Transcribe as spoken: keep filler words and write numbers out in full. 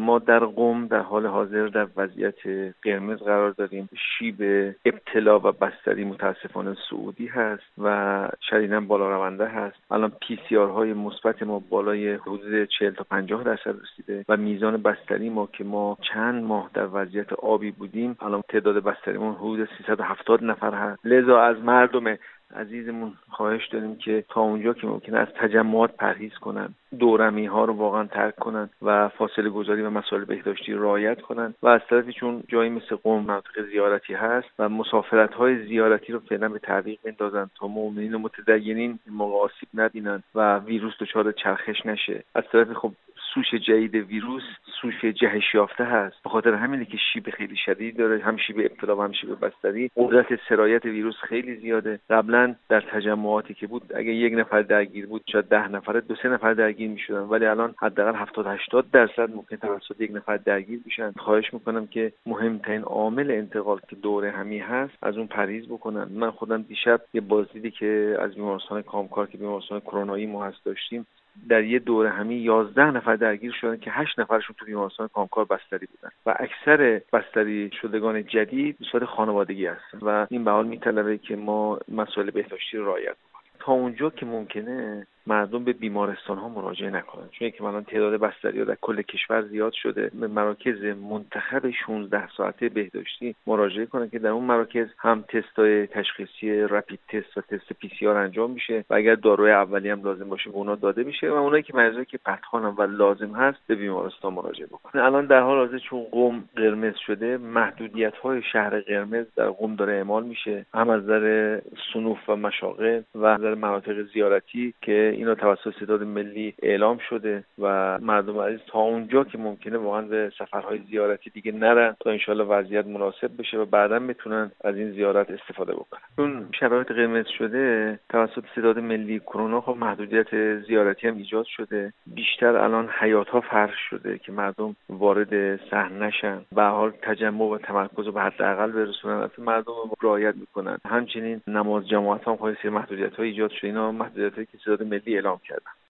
ما در قم در حال حاضر در وضعیت قرمز قرار داریم. شیب ابتلا و بستری متاسفانه سعودی هست و شدیداً بالا رونده هست. الان پی سی آر های مثبت ما بالای حدود چهل تا پنجاه درصد رسیده و میزان بستری ما که ما چند ماه در وضعیت آبی بودیم الان تعداد بستریمون حدود سیصد و هفتاد نفر هست. لذا از مردم عزیزمون خواهش داریم که تا اونجا که ممکنه از تجمعات پرهیز کنن، دورمی ها رو واقعا ترک کنن و فاصله گذاری و مسائل بهداشتی رعایت کنن و از طرفی چون جایی مثل قم مناطق زیارتی هست و مسافرت های زیارتی رو فعلا به تعویق بندازن تا مؤمنین و متدینین موقع آسیب نبینن و ویروس دچار چرخش نشه. از طرفی خب سوش جدید ویروس سوش جهش یافته هست، به خاطر همینه که شیب خیلی شدید داره، هم شیب ابتلا و هم شیب بستری. قدرت سرایت ویروس خیلی زیاده. قبلا در تجمعاتی که بود اگه یک نفر درگیر بود شاید ده نفر دو سه نفر درگیر میشدن، ولی الان حداقل هفتاد هشتاد درصد ممکن توسط یک نفر درگیر بشن. خواهش میکنم که مهمترین عامل انتقال که دوره همی هست از اون پرهیز بکنن. من خودم دیشب یه بازدیدی که از بیمارستان کامکار که بیمارستان کرونایی ما هست داشتیم، در یه دوره همی یازده نفر درگیر شدن که هشت نفرشون تو بیمارستان کامکار بستری بودن و اکثر بستری شدگان جدید به صورت خانوادگی هستن و این به حال میطلبه که ما مسائل بهداشتی رو رعایت کنیم. تا اونجا که ممکنه مردم به بیمارستان ها مراجعه نکنن، چون که الان تعداد بستری ها در کل کشور زیاد شده. به مراکز منتخب شانزده ساعته بهداشتی مراجعه کنن که در اون مراکز هم تستای تشخیصی رپید تست و تست پی سی آر انجام میشه و اگر داروی اولیه هم لازم باشه به اونا داده میشه و اونایی که مریضایی که پدخوان و لازم هست به بیمارستان مراجعه بکنن. الان در حال حاضر چون قم قرمز شده، محدودیت های شهر قرمز در قم داره اعمال میشه، هم از نظر صنوف و مشاغل و از نظر مناطق زیارتی که اینا توسط ستاد ملی اعلام شده و مردم عزیز تا اونجا که ممکنه واقعا به سفرهای زیارتی دیگه نرن تا انشالله وضعیت مناسب بشه و بعداً بتونن از این زیارت استفاده بکنن. چون شرایط قرمز شده توسط ستاد ملی کرونا خب محدودیت زیارتی هم ایجاد شده. بیشتر الان حیاط‌ها فرش شده که مردم وارد صحن نشن و حال تجمع و تمرکز رو به حداقل برسونن. البته مردم رعایت میکنن. همچنین نماز جماعت هم خواهی سری محدودیت‌ها ایجاد شده. اینا محدودیت‌هایی که ستاد ملی اعلام کردن.